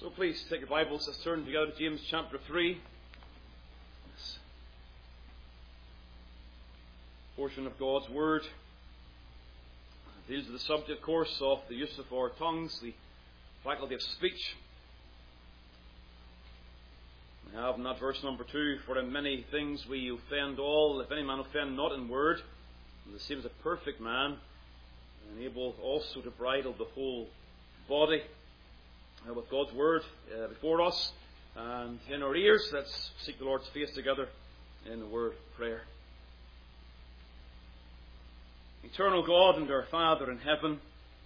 So please take your Bibles, let's turn together to James chapter 3. This portion of God's Word deals with the subject, of course, of the use of our tongues, the faculty of speech. We have in that verse number 2, "For in many things we offend all. If any man offend not in word, the same as a perfect man, and able also to bridle the whole body." With God's Word before us and in our ears, let's seek the Lord's face together in the word of prayer. Eternal God and our Father in heaven,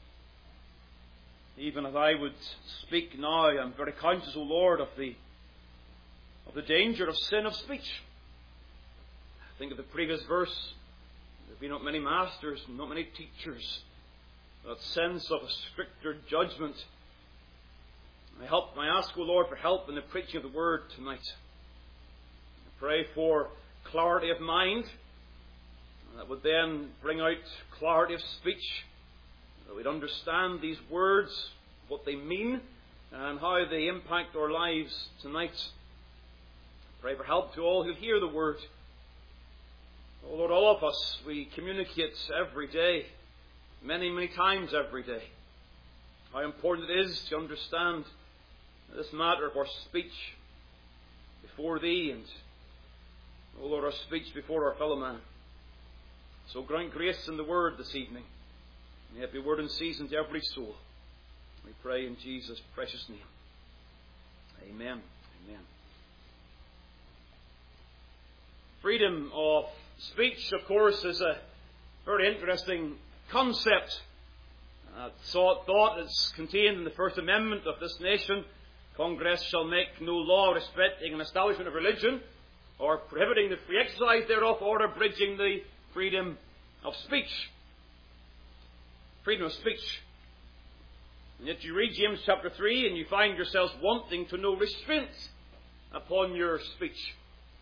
even as I would speak now, I'm very conscious, O Lord, of the danger of sin of speech. Think of the previous verse. There be not many masters, not many teachers. That sense of a stricter judgment. I ask, O Lord, for help in the preaching of the Word tonight. I pray for clarity of mind that would then bring out clarity of speech, that we'd understand these words, what they mean, and how they impact our lives tonight. I pray for help to all who hear the Word. Oh Lord, all of us, we communicate every day, many, many times every day, how important it is to understand this matter of our speech before Thee and, O Lord, our speech before our fellow man. So grant grace in the Word this evening. May it be word in season to every soul. We pray in Jesus' precious name. Amen. Amen. Freedom of speech, of course, is a very interesting concept. Thought is contained in the First Amendment of this nation. Congress shall make no law respecting an establishment of religion, or prohibiting the free exercise thereof, or abridging the freedom of speech. Freedom of speech. And yet you read James chapter 3 and you find yourselves wanting to know restraint upon your speech.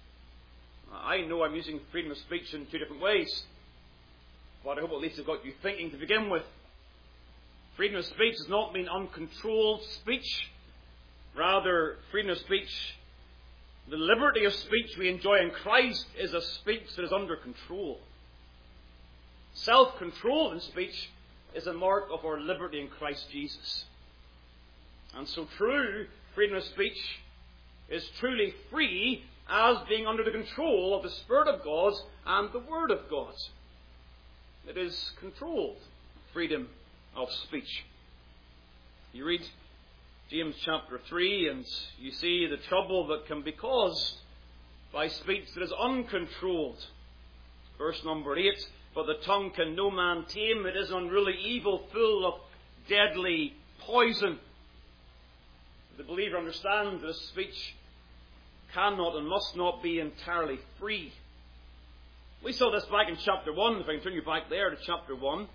I know I'm using freedom of speech in two different ways, but I hope at least I've got you thinking to begin with. Freedom of speech does not mean uncontrolled speech. Rather, freedom of speech, the liberty of speech we enjoy in Christ, is a speech that is under control. Self-control in speech is a mark of our liberty in Christ Jesus. And so true freedom of speech is truly free as being under the control of the Spirit of God and the Word of God. It is controlled freedom of speech. You read James chapter 3 and you see the trouble that can be caused by speech that is uncontrolled. Verse number 8, "For the tongue can no man tame, it is unruly evil, full of deadly poison." The believer understands that speech cannot and must not be entirely free. We saw this back in chapter 1, if I can turn you back there to chapter 1,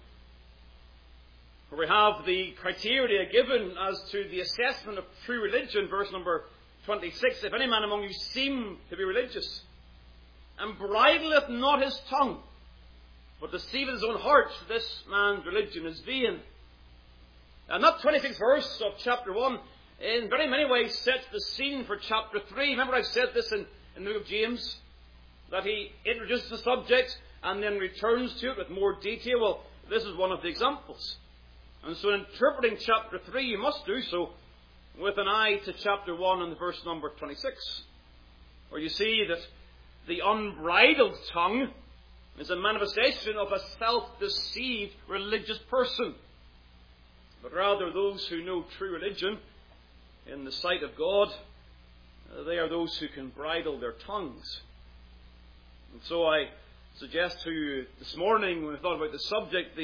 where we have the criteria given as to the assessment of true religion, verse number 26, "If any man among you seem to be religious, and bridleth not his tongue, but deceiveth his own heart, this man's religion is vain." And that 26th verse of chapter 1 in very many ways sets the scene for chapter 3. Remember, I've said this in the book of James, that he introduces the subject and then returns to it with more detail. Well, this is one of the examples. And so in interpreting chapter 3, you must do so with an eye to chapter 1 and verse number 26, where you see that the unbridled tongue is a manifestation of a self-deceived religious person. But rather, those who know true religion in the sight of God, they are those who can bridle their tongues. And so I suggest to you this morning, when we thought about the subject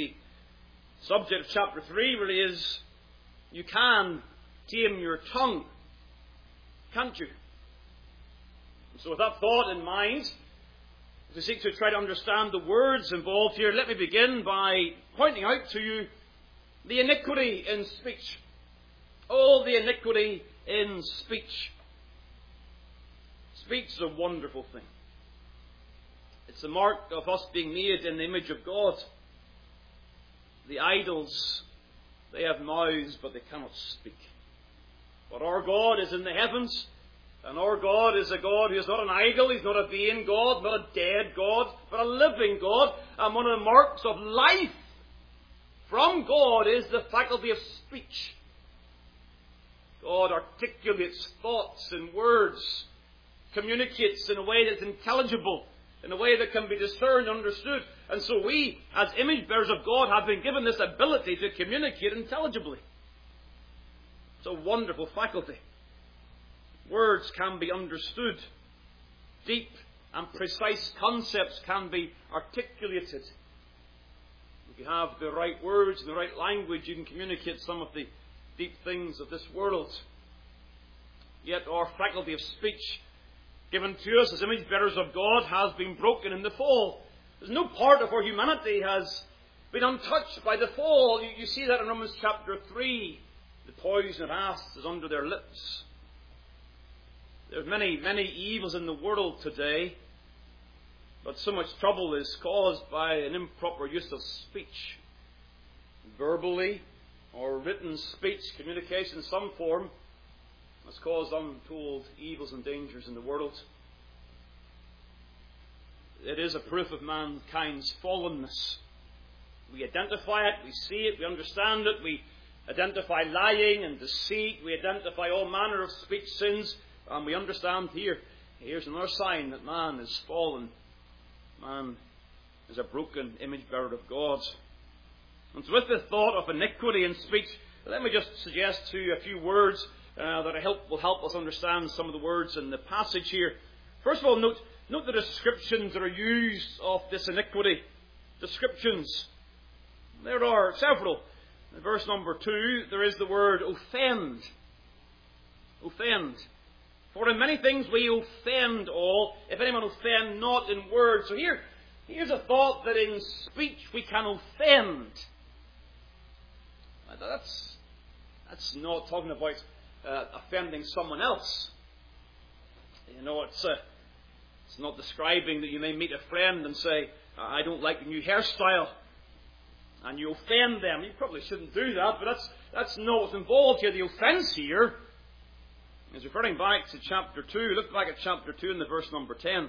of chapter 3 really is, you can tame your tongue, can't you? And so with that thought in mind, as we seek to try to understand the words involved here, let me begin by pointing out to you the iniquity in speech. All the iniquity in speech. Speech is a wonderful thing. It's a mark of us being made in the image of God. The idols, they have mouths, but they cannot speak. But our God is in the heavens, and our God is a God who is not an idol. He's not a vain God, not a dead God, but a living God. And one of the marks of life from God is the faculty of speech. God articulates thoughts in words, communicates in a way that's intelligible, in a way that can be discerned and understood. And so we, as image bearers of God, have been given this ability to communicate intelligibly. It's a wonderful faculty. Words can be understood. Deep and precise concepts can be articulated. If you have the right words and the right language, you can communicate some of the deep things of this world. Yet our faculty of speech, given to us as image bearers of God, has been broken in the fall. There's no part of our humanity has been untouched by the fall. You see that in Romans chapter 3. The poison of asps is under their lips. There are many, many evils in the world today, but so much trouble is caused by an improper use of speech. Verbally or written speech, communication in some form, has caused untold evils and dangers in the world. It is a proof of mankind's fallenness. We identify it, we see it, we understand it, we identify lying and deceit, we identify all manner of speech sins, and we understand here's another sign that man is fallen. Man is a broken image bearer of God. And so with the thought of iniquity in speech, let me just suggest to you a few words that will help us understand some of the words in the passage here. First of all, note the descriptions that are used of this iniquity. Descriptions. There are several. In verse number 2, there is the word offend. Offend. For in many things we offend all, if anyone offend not in word. So here's a thought that in speech we can offend. That's not talking about offending someone else. You know, it's not describing that you may meet a friend and say, I don't like the new hairstyle, and you offend them. You probably shouldn't do that, but that's not what's involved here. The offence here is referring back to chapter 2. Look back at chapter 2 in the verse number 10.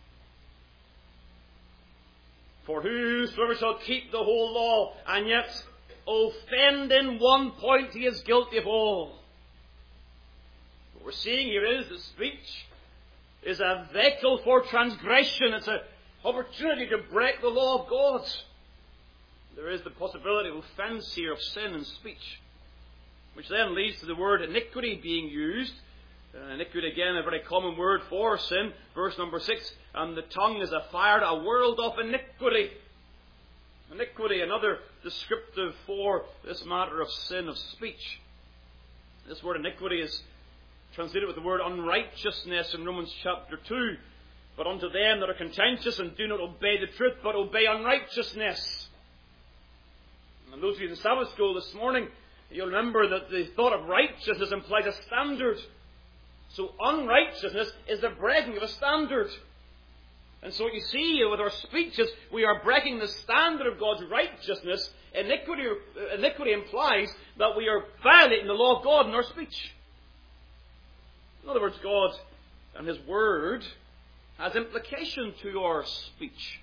For whosoever shall keep the whole law, and yet offend in one point, he is guilty of all. What we're seeing here is that speech is a vehicle for transgression. It's an opportunity to break the law of God. There is the possibility of offence here, of sin in speech, which then leads to the word iniquity being used. Iniquity, again, a very common word for sin. Verse number 6, and the tongue is a fire, a world of iniquity. Iniquity, another descriptive for this matter of sin of speech. This word iniquity is translated with the word unrighteousness in Romans chapter 2. But unto them that are contentious and do not obey the truth, but obey unrighteousness. And those of you in the Sabbath school this morning, you'll remember that the thought of righteousness implies a standard. So unrighteousness is the breaking of a standard. And so what you see with our speech is we are breaking the standard of God's righteousness. Iniquity implies that we are violating the law of God in our speech. In other words, God and His Word has implication to our speech.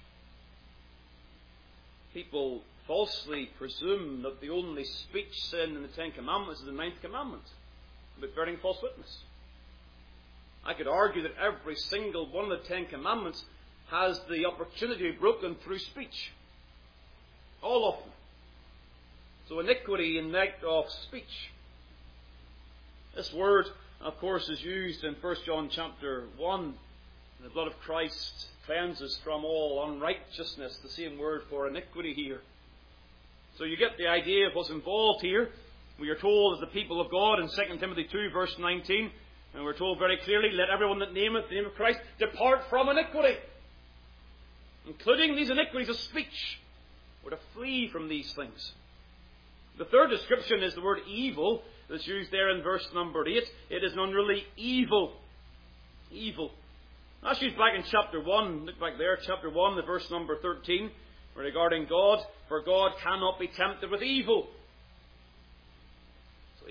People falsely presume that the only speech sin in the Ten Commandments is the Ninth Commandment, about bearing false witness. I could argue that every single one of the Ten Commandments has the opportunity to be broken through speech. All of them. So iniquity in the act of speech. This word, of course, is used in 1 John chapter 1. The blood of Christ cleanses from all unrighteousness. The same word for iniquity here. So you get the idea of what's involved here. We are told as the people of God in 2 Timothy 2 verse 19, and we're told very clearly, let everyone that nameth the name of Christ depart from iniquity, including these iniquities of speech. We're to flee from these things. The third description is the word evil that's used there in verse number 8. It is an unruly evil. Evil. That's used back in chapter 1. Look back there, chapter 1, the verse number 13, regarding God. For God cannot be tempted with evil. So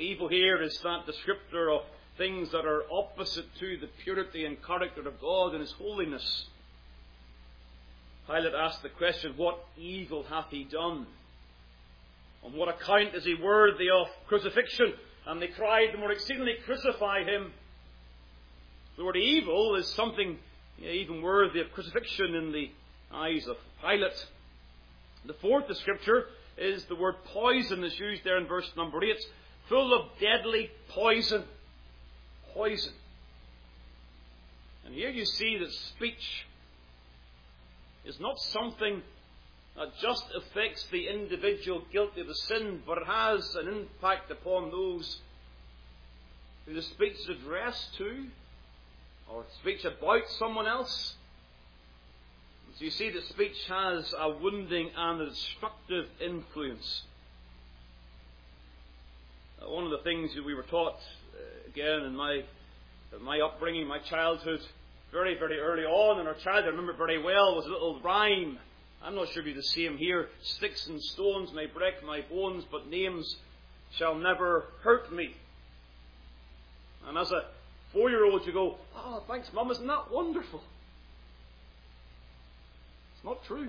Evil here is that descriptor of things that are opposite to the purity and character of God and His holiness. Pilate asked the question, what evil hath he done? On what account is he worthy of crucifixion? And they cried the more exceedingly, crucify him. The word evil is something even worthy of crucifixion in the eyes of Pilate. The fourth descriptor is the word poison, is used there in verse number 8. Full of deadly poison. Poison. And here you see that speech is not something that just affects the individual guilty of the sin, but it has an impact upon those who the speech is addressed to, or speech about someone else. So you see that speech has a wounding and a destructive influence. One of the things that we were taught, again, in my upbringing, my childhood, very, very early on in our childhood, I remember very well, was a little rhyme. I'm not sure if it's the same here. Sticks and stones may break my bones, but names shall never hurt me. And as a 4-year-old, you go, oh, thanks, Mum, isn't that wonderful? It's not true.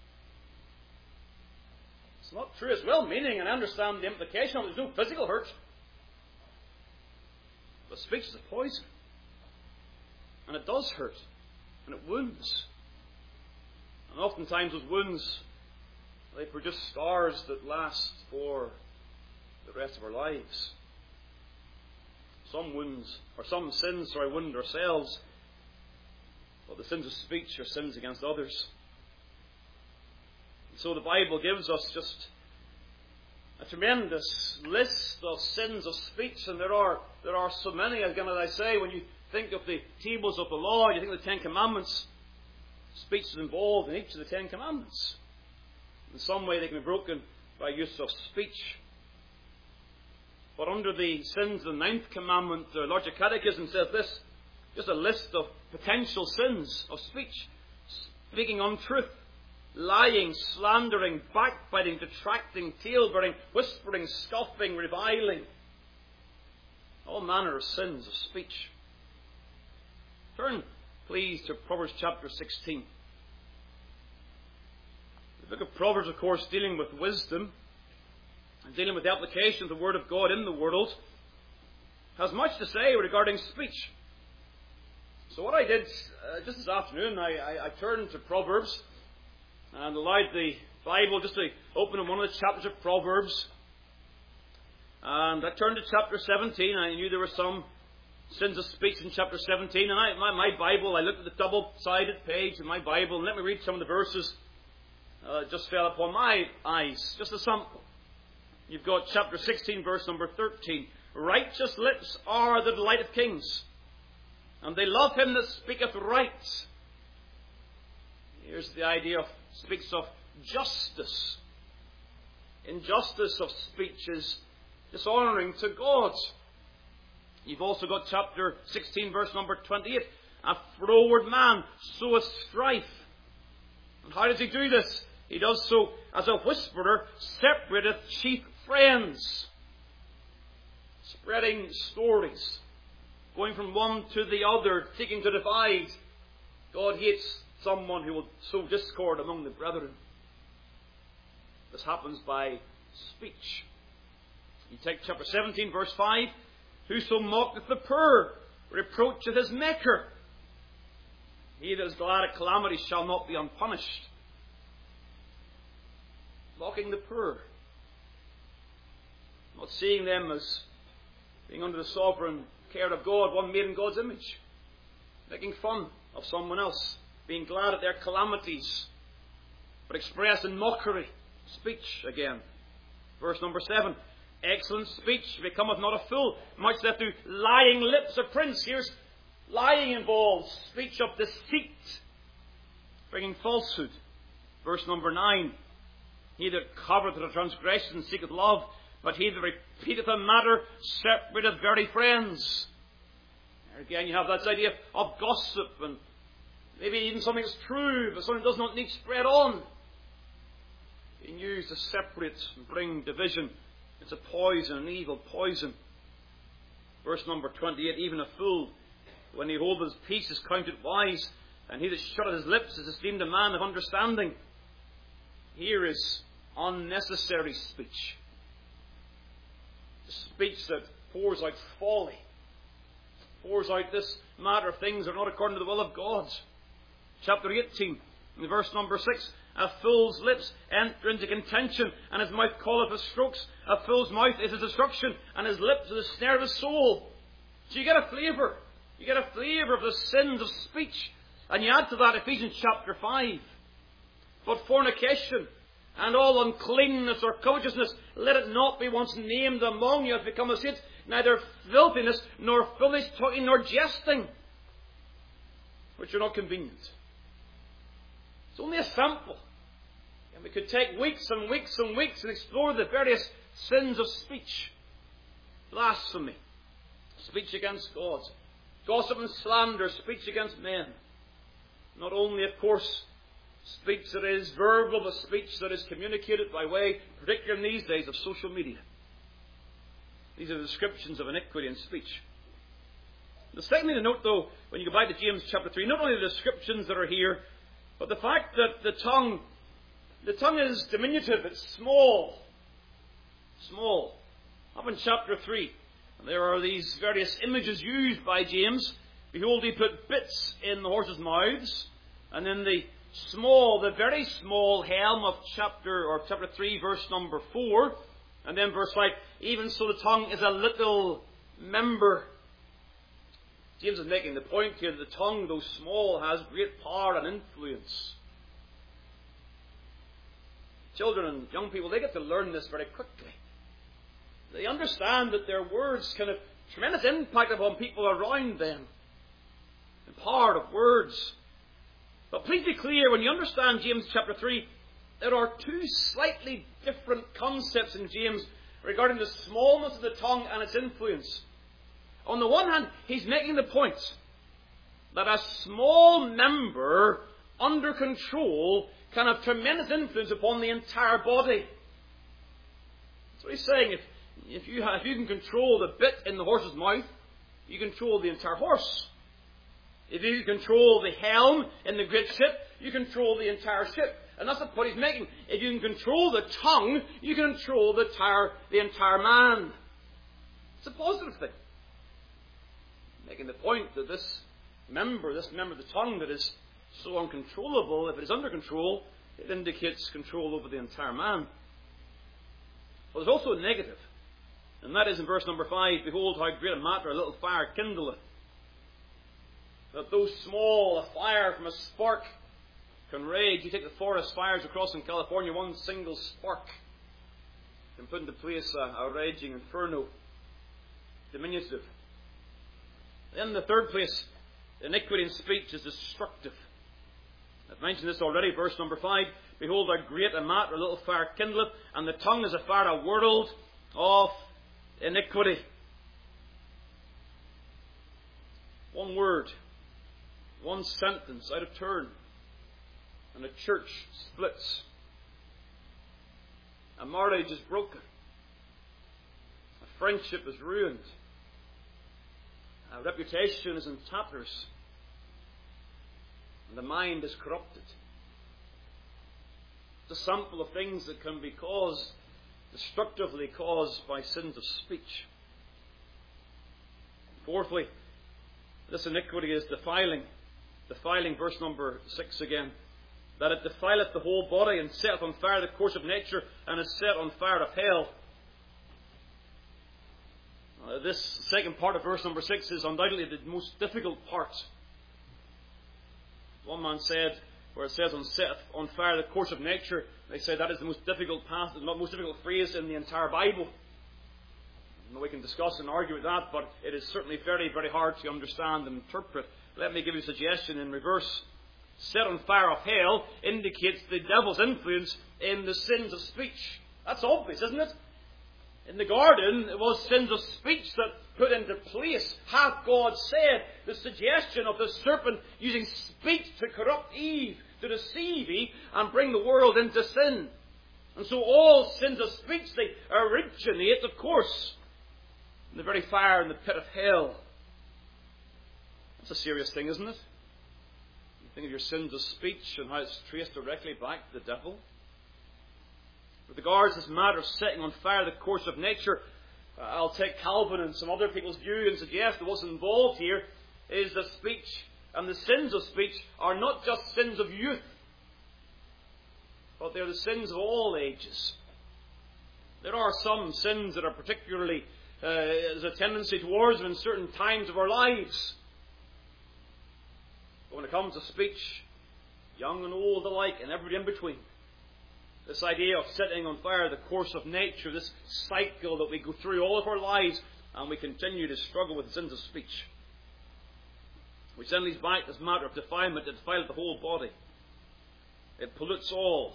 It's not true. It's well-meaning, and I understand the implication of it. There's no physical hurt. But speech is a poison. And it does hurt. And it wounds. And oftentimes those wounds, they produce scars that last for the rest of our lives. Some wounds, or some sins, wound ourselves. But the sins of speech are sins against others. And so the Bible gives us just a tremendous list of sins of speech, and there are so many. Again, as I say, when you think of the tables of the law, you think of the Ten Commandments, speech is involved in each of the Ten Commandments. In some way they can be broken by use of speech. But under the sins of the Ninth Commandment, the Larger Catechism says this, just a list of potential sins of speech. Speaking untruth, lying, slandering, backbiting, detracting, tale-bearing, whispering, scoffing, reviling. All manner of sins of speech. Turn, please, to Proverbs chapter 16. The book of Proverbs, of course, dealing with wisdom and dealing with the application of the Word of God in the world, has much to say regarding speech. So what I did just this afternoon, I turned to Proverbs and allowed the Bible just to open in one of the chapters of Proverbs. And I turned to chapter 17. I knew there were some sins of speech in chapter 17. And my Bible, I looked at the double-sided page in my Bible, and let me read some of the verses that just fell upon my eyes. Just a sample. You've got chapter 16, verse number 13. Righteous lips are the delight of kings, and they love him that speaketh right. Here's the idea of, speaks of justice. Injustice of speech is dishonouring to God. You've also got chapter 16, verse number 28. A froward man soweth strife. And how does he do this? He does so as a whisperer separateth chief friends. Spreading stories. Going from one to the other, seeking to divide. God hates someone who will sow discord among the brethren. This happens by speech. You take chapter 17, verse 5. Whoso mocketh the poor reproacheth his maker. He that is glad at calamity shall not be unpunished. Mocking the poor. Not seeing them as being under the sovereign care of God, one made in God's image. Making fun of someone else. Being glad at their calamities. But expressed in mockery. Speech again. Verse number 7. Excellent speech becometh not a fool, much less through lying lips of prince. Here's lying involved. Speech of deceit. Bringing falsehood. Verse number 9. He that covereth a transgression seeketh love, but he that repeateth a matter separateth very friends. There again you have that idea of gossip, and maybe even something that's true, but something that does not need spread on. Being used to separate and bring division. It's a poison, an evil poison. Verse number 28, even a fool, when he holdeth his peace, is counted wise, and he that shutteth his lips is esteemed a man of understanding. Here is unnecessary speech. Speech that pours out folly, pours out this matter of things that are not according to the will of God. Chapter 18, in verse number 6, a fool's lips enter into contention, and his mouth calleth for strokes. A fool's mouth is his destruction, and his lips are the snare of his soul. So you get a flavour. You get a flavour of the sins of speech. And you add to that Ephesians chapter 5. But fornication and all uncleanness or covetousness, let it not be once named among you as become a saint, neither filthiness, nor foolish talking, nor jesting, which are not convenient. It's only a sample. And we could take weeks and weeks and weeks and explore the various sins of speech. Blasphemy, speech against God, gossip and slander, speech against men. Not only, of course, speech that is verbal, but speech that is communicated by way, particularly in these days, of social media. These are the descriptions of iniquity in speech. The second thing to note, though, when you go back to James chapter 3, not only the descriptions that are here, but the fact that the tongue is diminutive, it's small. Small. Up in chapter 3, and there are these various images used by James. Behold, he put bits in the horses' mouths, and in the very small helm of chapter 3, verse number 4, and then verse 5, even so the tongue is a little member. James is making the point here that the tongue, though small, has great power and influence. Children and young people, they get to learn this very quickly. They understand that their words can have tremendous impact upon people around them. The power of words. But please be clear, when you understand James chapter 3, there are two slightly different concepts in James regarding the smallness of the tongue and its influence. On the one hand, he's making the point that a small member under control can have tremendous influence upon the entire body. That's what he's saying. If you can control the bit in the horse's mouth, you control the entire horse. If you can control the helm in the great ship, you control the entire ship. And that's the point he's making. If you can control the tongue, you can control the entire man. It's a positive thing. Making the point that this member of the tongue that is so uncontrollable, if it is under control, it indicates control over the entire man. But there's also a negative. And that is in verse number 5, behold how great a matter a little fire kindleth. That though small, a fire from a spark can rage. You take the forest fires across in California, one single spark can put into place a raging inferno. Diminutive. Then in the third place, iniquity in speech is destructive. I've mentioned this already, verse number 5. Behold how great a matter a little fire kindleth, and the tongue is a fire, a world of iniquity. One word, one sentence out of turn, and a church splits. A marriage is broken. A friendship is ruined. A reputation is in tatters. And the mind is corrupted. It's a sample of things that can be destructively caused by sins of speech. Fourthly, this iniquity is defiling. Defiling, verse number 6 again. That it defileth the whole body, and setteth on fire the course of nature, and is set on fire of hell. This second part of verse number 6 is undoubtedly the most difficult part. One man said, where it says set on fire the course of nature, they say that is the most difficult passage, the most difficult phrase in the entire Bible. We can discuss and argue with that, but it is certainly very, very hard to understand and interpret. Let me give you a suggestion in reverse. Set on fire of hell indicates the devil's influence in the sins of speech. That's obvious, isn't it? In the garden, it was sins of speech that put into place, hath God said, the suggestion of the serpent using speech to corrupt Eve, to deceive Eve, and bring the world into sin. And so all sins of speech, they originate, of course, in the very fire in the pit of hell. That's a serious thing, isn't it? You think of your sins of speech and how it's traced directly back to the devil. With regards to this matter of setting on fire the course of nature, I'll take Calvin and some other people's view and suggest that what's involved here is that speech and the sins of speech are not just sins of youth, but they're the sins of all ages. There are some sins that are particularly, there's a tendency towards them in certain times of our lives. But when it comes to speech, young and old alike and everybody in between, this idea of setting on fire the course of nature, this cycle that we go through all of our lives and we continue to struggle with the sins of speech, which then leads back to this matter of defilement that defileth the whole body. It pollutes all.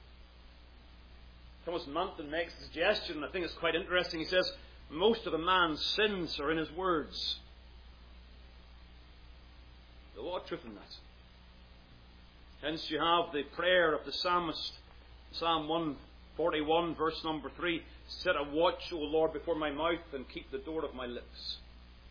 Thomas Manton makes a suggestion, and I think it's quite interesting. He says, most of a man's sins are in his words. There's a lot of truth in that. Hence you have the prayer of the psalmist, Psalm 141, verse number 3, set a watch, O Lord, before my mouth, and keep the door of my lips.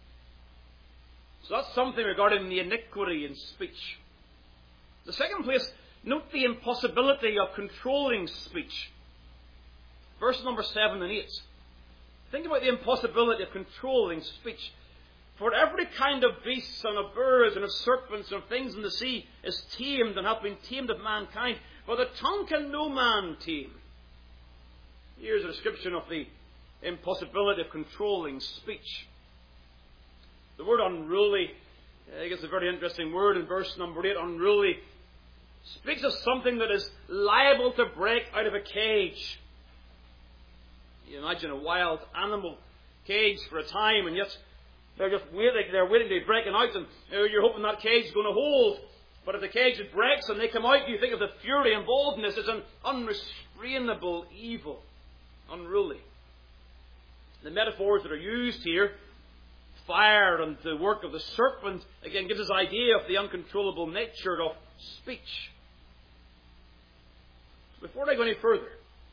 So that's something regarding the iniquity in speech. The second place, note the impossibility of controlling speech. Verses number 7 and 8. Think about the impossibility of controlling speech. For every kind of beasts and of birds and of serpents and of things in the sea is tamed and hath been tamed of mankind, but the tongue can no man tame. Here's a description of the impossibility of controlling speech. The word unruly, I think it's a very interesting word in verse number 8. Unruly speaks of something that is liable to break out of a cage. You imagine a wild animal caged for a time, and yet they're just waiting. They're waiting to be breaking out, and you're hoping that cage is going to hold. But if the cage breaks and they come out, you think of the fury involved in this. It's an unrestrainable evil, unruly. The metaphors that are used here, fire and the work of the serpent, again gives us an idea of the uncontrollable nature of speech. Before I go any further,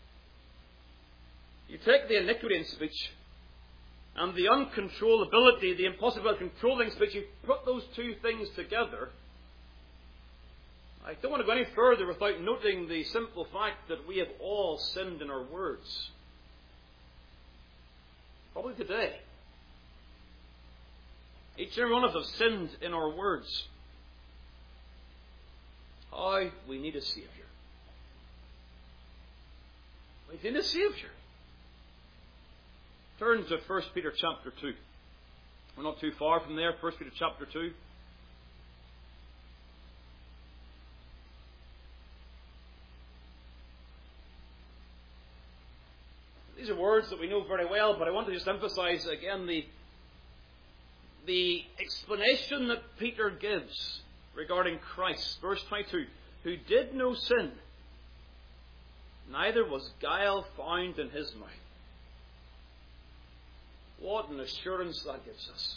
you take the iniquity in speech and the uncontrollability, the impossibility of controlling speech, you put those two things together. I don't want to go any further without noting the simple fact that we have all sinned in our words. Probably today. Each and every one of us have sinned in our words. How we need a Saviour. We need a Saviour. Turn to 1 Peter chapter 2. We're not too far from there, 1 Peter chapter 2. These are words that we know very well, but I want to just emphasize again the explanation that Peter gives regarding Christ. Verse 22, who did no sin, neither was guile found in his mouth. What an assurance that gives us.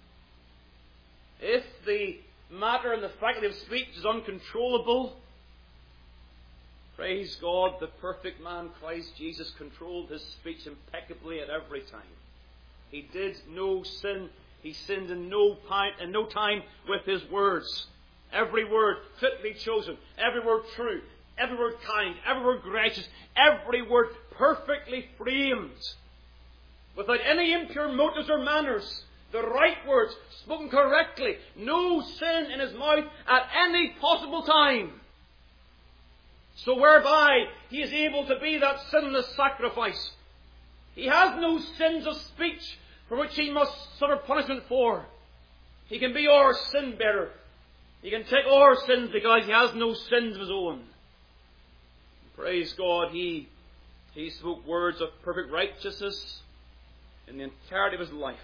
If the matter and the faculty of speech is uncontrollable, praise God, the perfect man, Christ Jesus, controlled his speech impeccably at every time. He did no sin. He sinned in no time with his words. Every word fitly chosen, every word true, every word kind, every word gracious, every word perfectly framed, without any impure motives or manners, the right words, spoken correctly, no sin in his mouth at any possible time. So whereby he is able to be that sinless sacrifice. He has no sins of speech for which he must suffer punishment for. He can be our sin bearer. He can take our sins because he has no sins of his own. Praise God, he spoke words of perfect righteousness in the entirety of his life.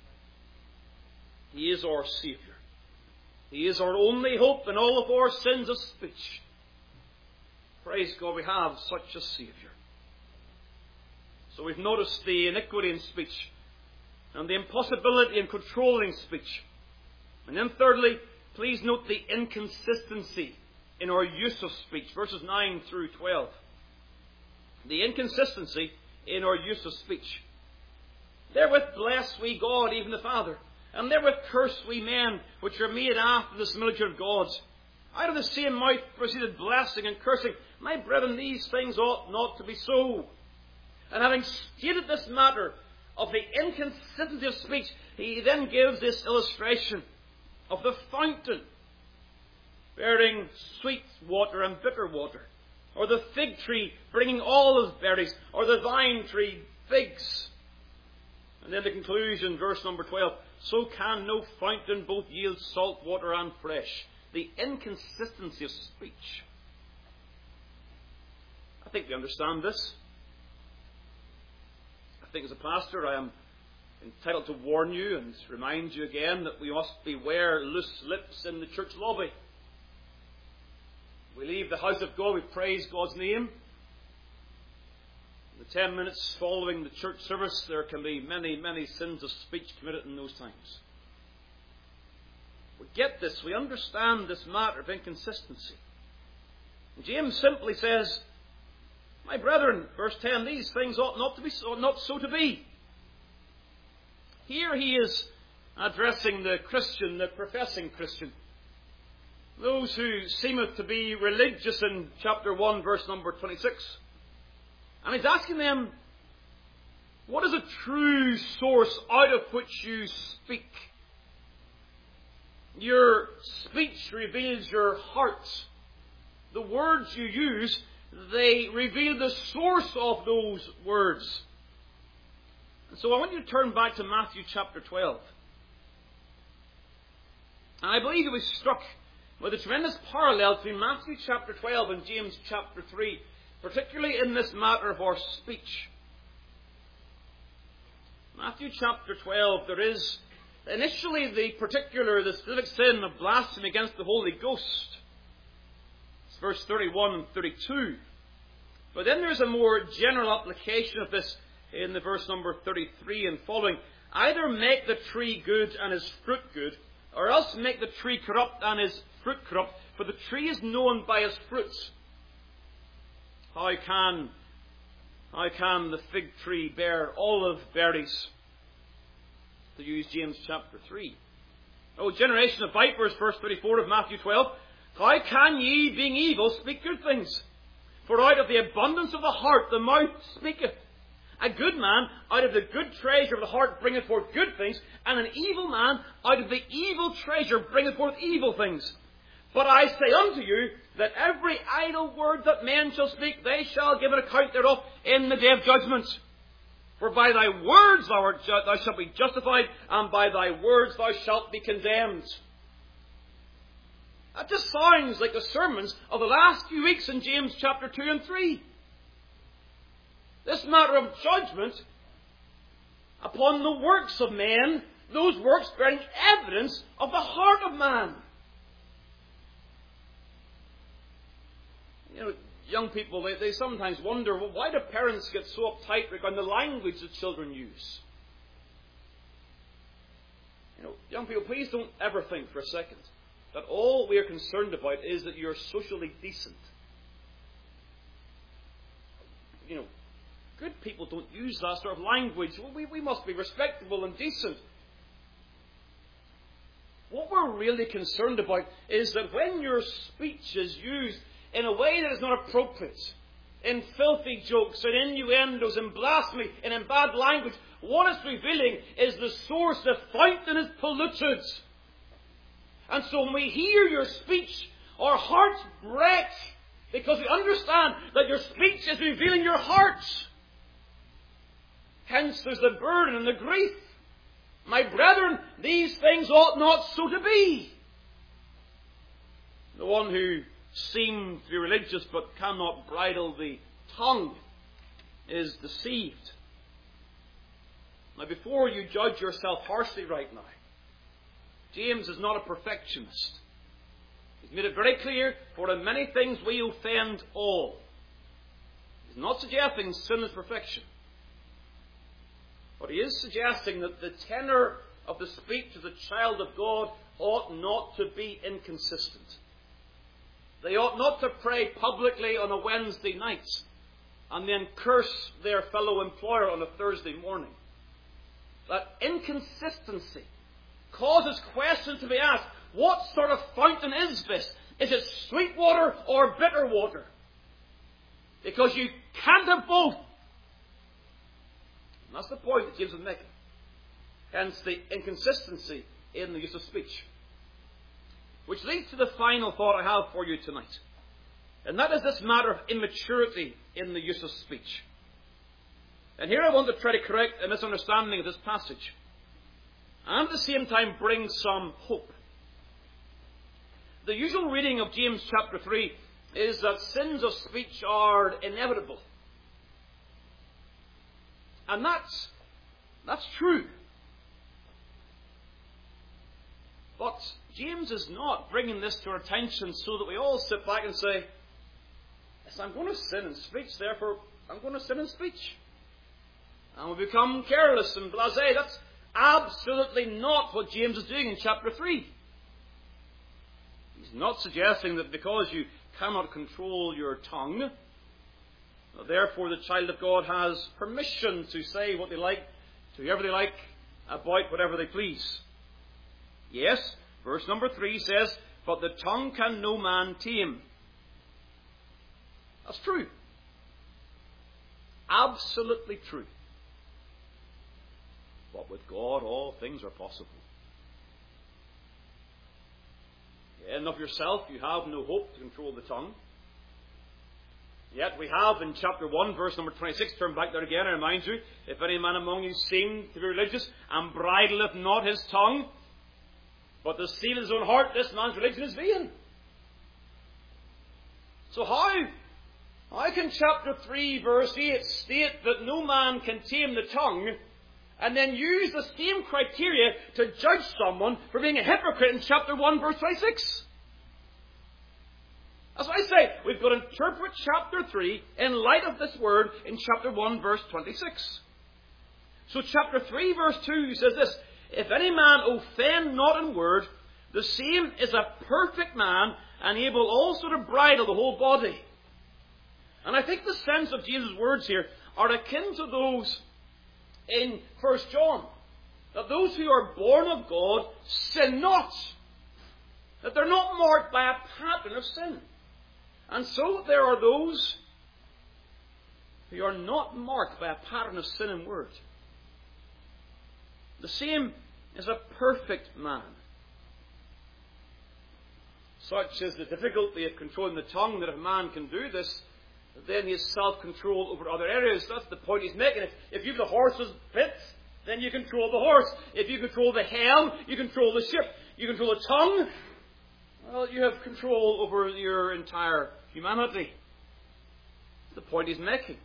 He is our Saviour. He is our only hope in all of our sins of speech. Praise God, we have such a Saviour. So we've noticed the iniquity in speech and the impossibility in controlling speech. And then thirdly, please note the inconsistency in our use of speech. Verses 9 through 12. The inconsistency in our use of speech. Therewith bless we God, even the Father. And therewith curse we men, which are made after the similitude of God. Out of the same mouth proceeded blessing and cursing. My brethren, these things ought not to be so. And having stated this matter of the inconsistency of speech, he then gives this illustration of the fountain bearing sweet water and bitter water, or the fig tree bringing olive berries, or the vine tree figs. And then the conclusion, verse number 12, so can no fountain both yield salt water and fresh. The inconsistency of speech. I think we understand this. I think as a pastor I am entitled to warn you and remind you again that we must beware loose lips in the church lobby. We leave the house of God, we praise God's name. In the 10 minutes following the church service, there can be many, many sins of speech committed in those times. We get this, we understand this matter of inconsistency. And James simply says, my brethren, verse 10, these things ought not so to be. Here he is addressing the Christian, the professing Christian. Those who seemeth to be religious in chapter 1, verse number 26. And he's asking them, what is a true source out of which you speak? Your speech reveals your heart. The words you use, they reveal the source of those words. And so I want you to turn back to Matthew chapter 12. And I believe you'll be struck with a tremendous parallel between Matthew chapter 12 and James chapter 3, particularly in this matter of our speech. Matthew chapter 12, there is initially the specific sin of blasphemy against the Holy Ghost. It's verse 31 and 32. But then there's a more general application of this in the verse number 33 and following. Either make the tree good and his fruit good, or else make the tree corrupt and his fruit corrupt, for the tree is known by his fruits. How can the fig tree bear olive berries? To use James chapter 3. O generation of vipers, verse 34 of Matthew 12. How can ye, being evil, speak good things? For out of the abundance of the heart the mouth speaketh. A good man out of the good treasure of the heart bringeth forth good things, and an evil man out of the evil treasure bringeth forth evil things. But I say unto you, that every idle word that men shall speak, they shall give an account thereof in the day of judgment. For by thy words thou shalt be justified, and by thy words thou shalt be condemned. That just sounds like the sermons of the last few weeks in James chapter 2 and 3. This matter of judgment upon the works of men, those works bearing evidence of the heart of man. You know, young people, they sometimes wonder, well, why do parents get so uptight regarding the language that children use? You know, young people, please don't ever think for a second that all we are concerned about is that you're socially decent. You know, good people don't use that sort of language. We must be respectable and decent. What we're really concerned about is that when your speech is used in a way that is not appropriate, in filthy jokes, in innuendos, in blasphemy, and in bad language, what it's revealing is the source, the fountain is polluted. And so when we hear your speech, our hearts break, because we understand that your speech is revealing your heart. Hence there's the burden and the grief. My brethren, these things ought not so to be. The one who seems to be religious but cannot bridle the tongue is deceived. Now, before you judge yourself harshly right now, James is not a perfectionist. He's made it very clear, for in many things we offend all. He's not suggesting sin is perfection. But he is suggesting that the tenor of the speech of the child of God ought not to be inconsistent. They ought not to pray publicly on a Wednesday night and then curse their fellow employer on a Thursday morning. that inconsistency causes questions to be asked. What sort of fountain is this? Is it sweet water or bitter water? Because you can't have both. And that's the point that James is making. Hence the inconsistency in the use of speech. Which leads to the final thought I have for you tonight. And that is this matter of immaturity in the use of speech. And here I want to try to correct a misunderstanding of this passage. And at the same time bring some hope. The usual reading of James chapter 3 is that sins of speech are inevitable. And that's true. But James is not bringing this to our attention so that we all sit back and say, yes, I'm going to sin in speech, therefore I'm going to sin in speech. And we become careless and blasé. That's absolutely not what James is doing in chapter 3. He's not suggesting that because you cannot control your tongue, therefore the child of God has permission to say what they like to whoever they like about whatever they please. Yes, verse number 3 says, but the tongue can no man tame. That's true. Absolutely true. But with God all things are possible. In of yourself you have no hope to control the tongue. Yet we have in chapter 1 verse number 26, turn back there again, I remind you, if any man among you seem to be religious and bridleth not his tongue, but deceiveth his own heart, this man's religion is vain. So how can chapter 3 verse 8 state that no man can tame the tongue, and then use the same criteria to judge someone for being a hypocrite in chapter 1 verse 26? As I say, we've got to interpret chapter 3 in light of this word in chapter 1 verse 26. So chapter 3 verse 2 says this, if any man offend not in word, the same is a perfect man, and able also to bridle the whole body. And I think the sense of Jesus' words here are akin to those in 1 John. That those who are born of God sin not. That they're not marked by a pattern of sin. And so there are those who are not marked by a pattern of sin in word. The same is a perfect man. Such is the difficulty of controlling the tongue, that if a man can do this, then he has self-control over other areas. That's the point he's making. If you've the horse's bit, then you control the horse. If you control the helm, you control the ship. You control the tongue, well, you have control over your entire humanity. That's the point he's making.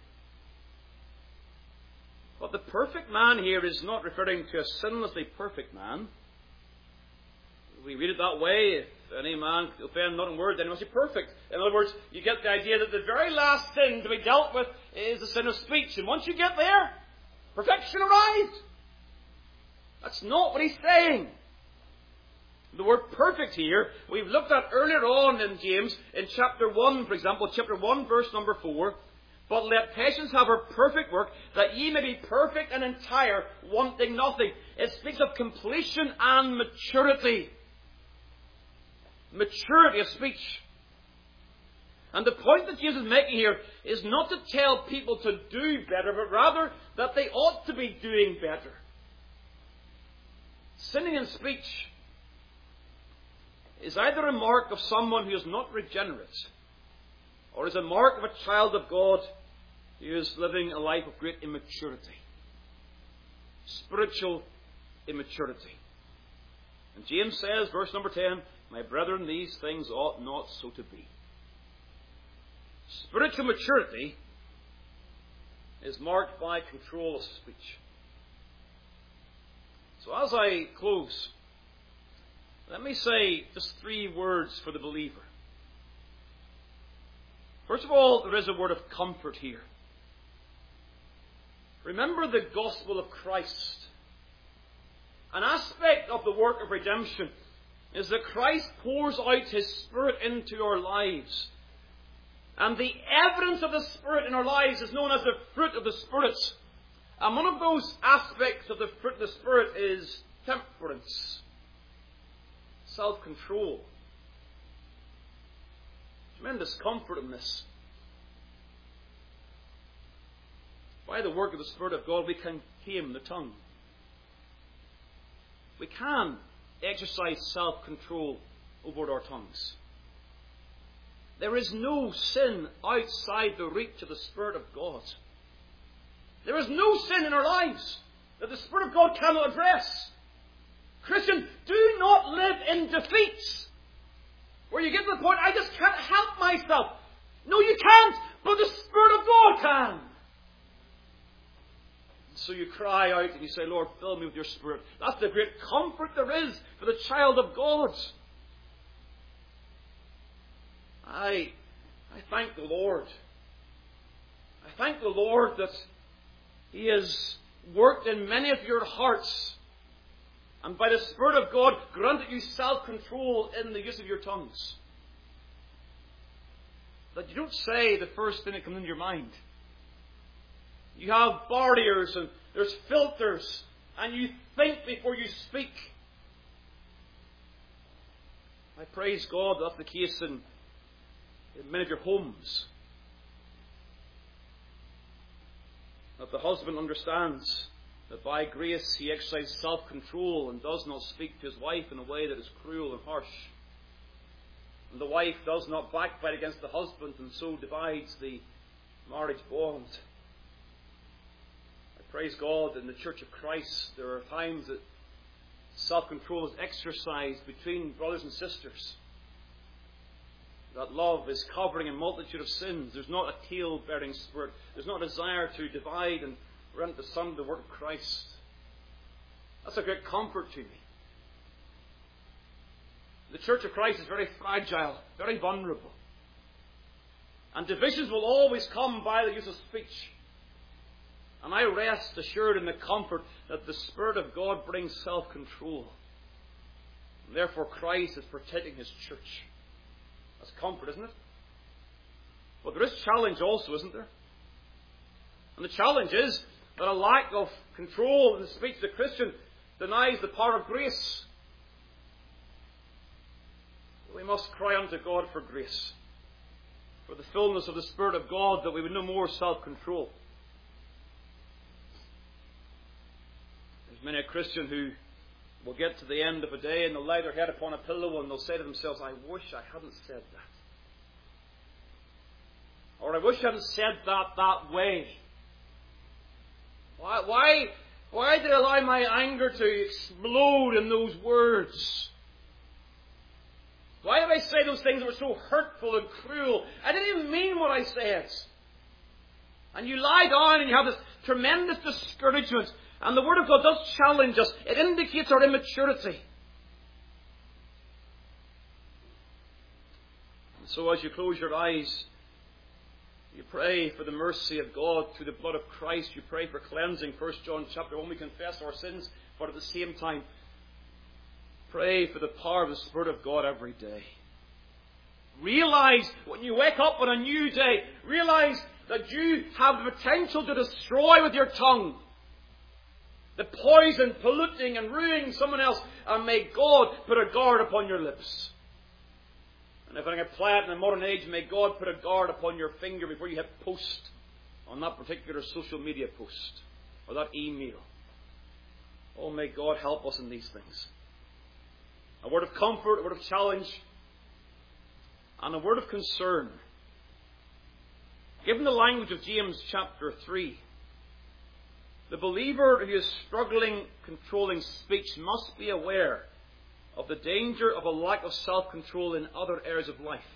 But the perfect man here is not referring to a sinlessly perfect man. We read it that way. If any man offend not in word, then he must be perfect. In other words, you get the idea that the very last sin to be dealt with is the sin of speech. And once you get there, perfection arrives. That's not what he's saying. The word perfect here, we've looked at earlier on in James, in chapter 1, for example, chapter 1, verse number 4. But let patience have her perfect work, that ye may be perfect and entire, wanting nothing. It speaks of completion and maturity. Maturity of speech. And the point that Jesus is making here is not to tell people to do better, but rather that they ought to be doing better. Sinning in speech is either a mark of someone who is not regenerate, or is a mark of a child of God who is living a life of great immaturity. Spiritual immaturity. And James says, verse number 10, my brethren, these things ought not so to be. Spiritual maturity is marked by control of speech. So as I close, let me say just 3 words for the believer. First of all, there is a word of comfort here. Remember the gospel of Christ. An aspect of the work of redemption is that Christ pours out His Spirit into our lives. And the evidence of the Spirit in our lives is known as the fruit of the Spirit. And one of those aspects of the fruit of the Spirit is temperance, self-control. Tremendous comfort in this. By the work of the Spirit of God, we can tame the tongue. We can exercise self-control over our tongues. There is no sin outside the reach of the Spirit of God. There is no sin in our lives that the Spirit of God cannot address. Christian, do not live in defeat, where you get to the point, I just can't help myself. No, you can't, but the Spirit of God can. So you cry out and you say, Lord, fill me with your Spirit. That's the great comfort there is for the child of God. I thank the Lord. I thank the Lord that He has worked in many of your hearts, and by the Spirit of God granted you self-control in the use of your tongues. That you don't say the first thing that comes into your mind. You have barriers and there's filters, and you think before you speak. I praise God that's the case in many of your homes. That the husband understands that by grace he exercises self-control and does not speak to his wife in a way that is cruel and harsh. And the wife does not backbite against the husband and so divides the marriage bond. I praise God in the Church of Christ there are times that self-control is exercised between brothers and sisters. That love is covering a multitude of sins. There's not a tail-bearing spirit. There's not a desire to divide and rent asunder the work of Christ. That's a great comfort to me. The Church of Christ is very fragile, very vulnerable. And divisions will always come by the use of speech. And I rest assured in the comfort that the Spirit of God brings self-control. And therefore Christ is protecting His church. That's comfort, isn't it? But there is challenge also, isn't there? And the challenge is that a lack of control in the speech of the Christian denies the power of grace. We must cry unto God for grace, for the fullness of the Spirit of God, that we would know more self-control. There's many a Christian who will get to the end of a day and they'll lay their head upon a pillow and they'll say to themselves, I wish I hadn't said that. Or I wish I hadn't said that way. Why did I allow my anger to explode in those words? Why did I say those things that were so hurtful and cruel? I didn't even mean what I said. And you lie down and you have this tremendous discouragement. And the Word of God does challenge us. It indicates our immaturity. And so as you close your eyes, you pray for the mercy of God through the blood of Christ. You pray for cleansing. 1 John chapter 1, we confess our sins, but at the same time, pray for the power of the Spirit of God every day. Realize when you wake up on a new day, realize that you have the potential to destroy with your tongue the poison, polluting and ruining someone else, and may God put a guard upon your lips. And if I can apply it in the modern age, may God put a guard upon your finger before you hit post on that particular social media post or that email. Oh, may God help us in these things. A word of comfort, a word of challenge, and a word of concern. Given the language of James chapter 3, the believer who is struggling controlling speech must be aware of the danger of a lack of self-control in other areas of life.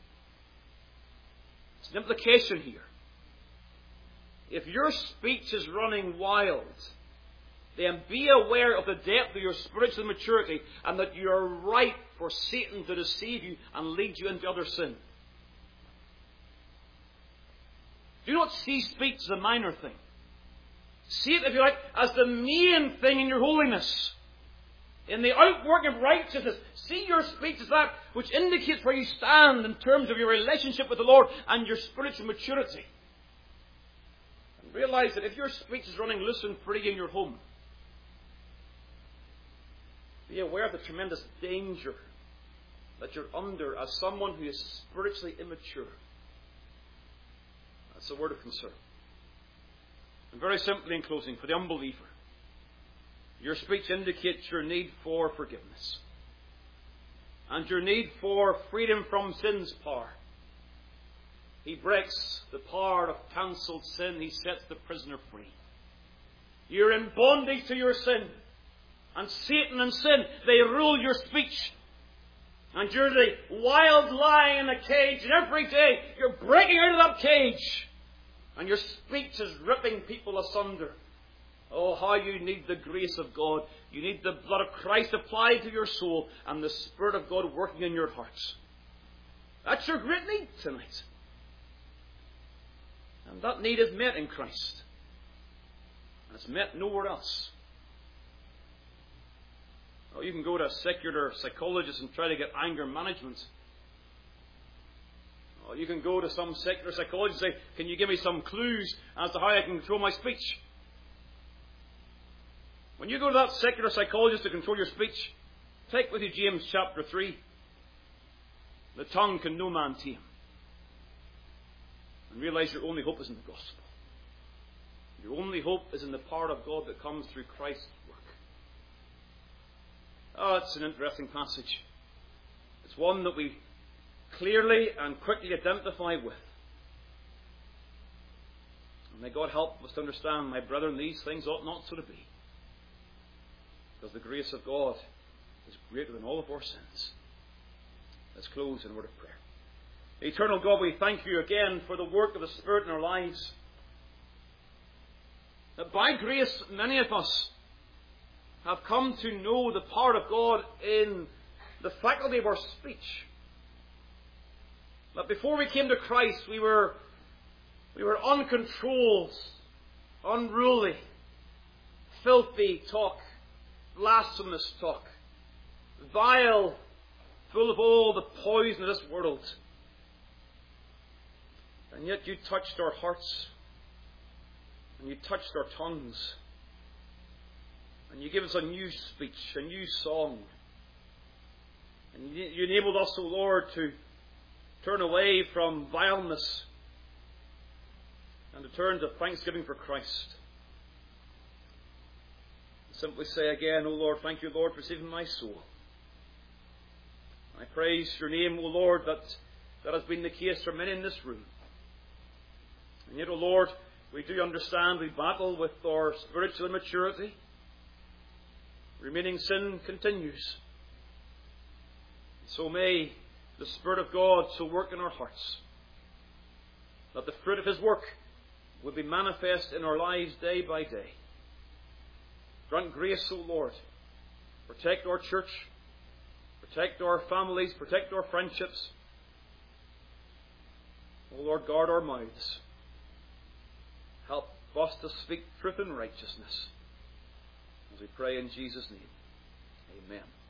It's an implication here. If your speech is running wild, then be aware of the depth of your spiritual maturity and that you are ripe for Satan to deceive you and lead you into other sin. Do not see speech as a minor thing. See it, if you like, as the main thing in your holiness. In the outworking of righteousness, see your speech as that which indicates where you stand in terms of your relationship with the Lord and your spiritual maturity. And Realize that if your speech is running loose and free in your home, be aware of the tremendous danger that you're under as someone who is spiritually immature. That's a word of concern. And very simply in closing, for the unbeliever, your speech indicates your need for forgiveness and your need for freedom from sin's power. He breaks the power of cancelled sin. He sets the prisoner free. You're in bondage to your sin. And Satan and sin, they rule your speech. And you're the wild lion in a cage. And every day you're breaking out of that cage. And your speech is ripping people asunder. Oh, how you need the grace of God. You need the blood of Christ applied to your soul and the Spirit of God working in your hearts. That's your great need tonight. And that need is met in Christ. And it's met nowhere else. Oh, you can go to a secular psychologist and try to get anger management. Or you can go to some secular psychologist and say, can you give me some clues as to how I can control my speech? When you go to that secular psychologist to control your speech, take with you James chapter 3. The tongue can no man tame. And realize your only hope is in the gospel. Your only hope is in the power of God that comes through Christ's work. Oh, it's an interesting passage. It's one that we clearly and quickly identify with. And may God help us to understand, my brethren, these things ought not so to be. Because the grace of God is greater than all of our sins. Let's close in a word of prayer. Eternal God, we thank you again for the work of the Spirit in our lives. That by grace, many of us have come to know the power of God in the faculty of our speech. That before we came to Christ, we were uncontrolled, unruly, filthy talk, blasphemous talk, vile, full of all the poison of this world. And yet you touched our hearts, and you touched our tongues, and you give us a new speech, a new song. And you enabled us, O Lord, to turn away from vileness and to turn to thanksgiving for Christ. Simply say again, O Lord, thank you, Lord, for saving my soul. I praise your name, O Lord, that has been the case for many in this room. And yet, O Lord, we do understand we battle with our spiritual immaturity. Remaining sin continues. So may the Spirit of God so work in our hearts that the fruit of His work will be manifest in our lives day by day. Grant grace, O Lord. Protect our church. Protect our families. Protect our friendships. O Lord, guard our mouths. Help us to speak truth and righteousness. As we pray in Jesus' name. Amen.